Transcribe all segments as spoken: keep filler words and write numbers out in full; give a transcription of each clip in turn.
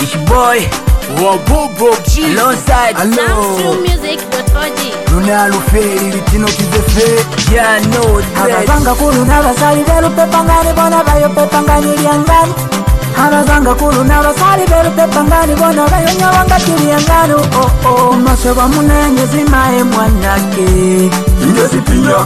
Ish boy Wabobo G alongside Samsung Music dot org. Luna Lufeli litino kizefe Yeah no dread Abazanga kulu n'abasali belupepangani bona bayo pepangani lyangani Abazanga kulu n'abasali belupepangani bona bayo nyawanga kilyangano oh oh Maseba munenge zimae mwanake Ingezi pinya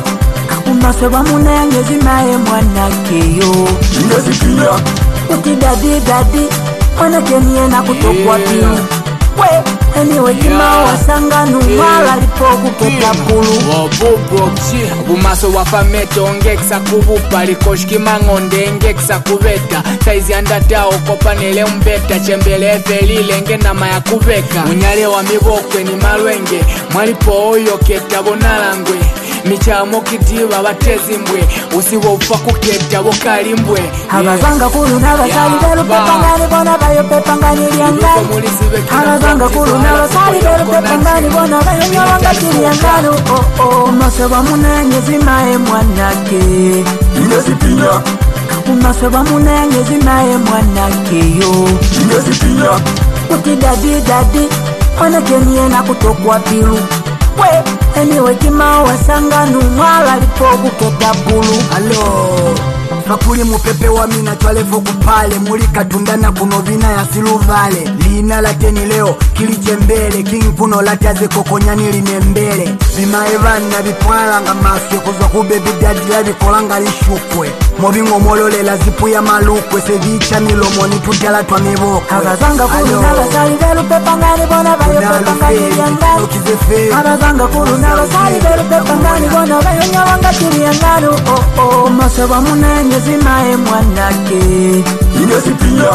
Maseba munenge zimae mwanake yo Ingezi pinya Uti dadi dadi Mwanake niye na kutokwa piu We anyway kima wasanga numala lipoku keta pulu Wabobo G Bumaso wafameto ongeksa kubupa Likoshki mangonde ngeksa kubeta Saizi andata okopanele umbeta Chembele efelile nge nama ya kubeka Unyale wa mibokwe ni malwenge Mwalipo oyo keta bonalangwe Michamo kitiba batezi mbwe Usiwo ufa kuketa bokali mbwe Abazanga kulu n'abasali belupepangani bona bayo pepangani lyangani Abazanga kulu n'abasali belupepangani bona bayo nyawanga kilyangano oh oh Maseba munenge zimae mwanake Ingezi pinya Maseba munenge zimae mwanake yo Ingezi pinya Uti dadi dadi Mwanake niye na kutokwa pilu We anyway kima wasanga numala lipoku keta pulu Hello Fakuli mupepe wa mina twalevo kupale Mulika tundana kuno vina ya siluvale Lina lateni leo kiliche mbele King kuno lataze kokonyani linembele Vima evan na vipwala nga masye Kuzwa kubebi daddy la vikolanga lishukwe Movingo molole la zipu ya malukwe Sevicha milomoni tutala twa mivoke Abazanga kulu n'abasali belupepangani bona bayo pepangani lyangani Abazanga kulu n'abasali belupepangani bona bayo nyawanga kilyangano oh oh Maseba munenge zimae mwanake Ingezi pinya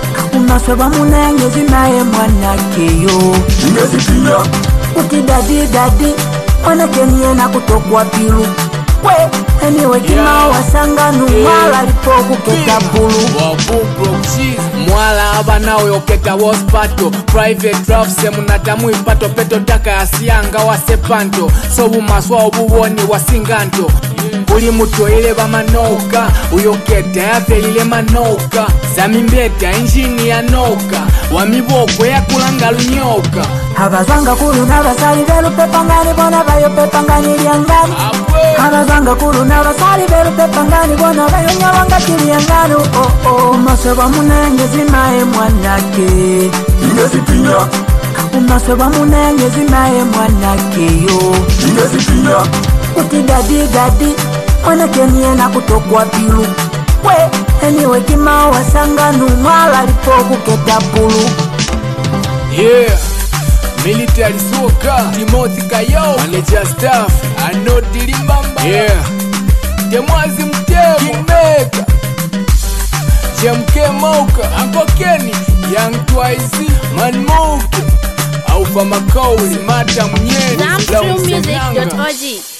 Maseba munenge zimae mwanake yo Ingezi pinya Uti dadi dadi Mwanake niye na kutokwa pilu We anyway kima wasanga numala lipoku keta pulu Wabobo G Mwala abana oyoketa waspato Private draft se munatamu ipato Peto taka ya siyanga wasepanto Sobu maswa obuwoni wasinganto Uli muto ile ba manoka Uyoketa ya felile manoka Zamimbeta injini ya noka Wamiboko ya kulanga lunyoka Abazanga kulu n'abasali belupepangani bona bayo pepangani lyangani Abazanga kulu n'abasali belupepangani bona bayo nyawanga kilyangano oh oh Maseba munenge zimae mwanake Ingezi pinya Maseba munenge zimae mwanake yo Ingezi pinya Uti dadi dadi Mwanake niye na kutokwa pilu We anyway kima wasanga numala lipoku keta pulu Yeah Military Soka Timothy Kayo Manager Staff Ano Dilimbamba Yeah Demwazi Mtemo Kingmaker Jemke Moka Uncle Kenny Young Twice Man Moke Alpha Macaulay Mata Mnyeni Samsung Music dot org.